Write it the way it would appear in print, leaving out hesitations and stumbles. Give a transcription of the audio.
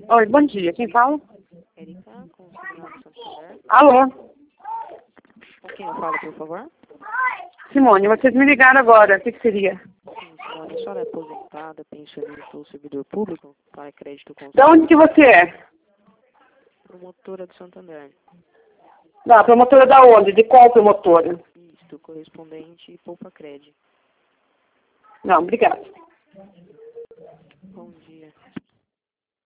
Oi, bom dia. Quem fala? Erika, com o Segurado Santander. Alô? Com quem eu falo, por favor? Simone, vocês me ligaram agora. O que seria? Sim, Simone, a senhora é aposentada, pensionista ou servidor público para crédito De onde que consignado? você é? Promotora do Santander. Não, promotora da onde? De qual promotora? Isto, correspondente Poupa Cred. Não, obrigada. Bom dia.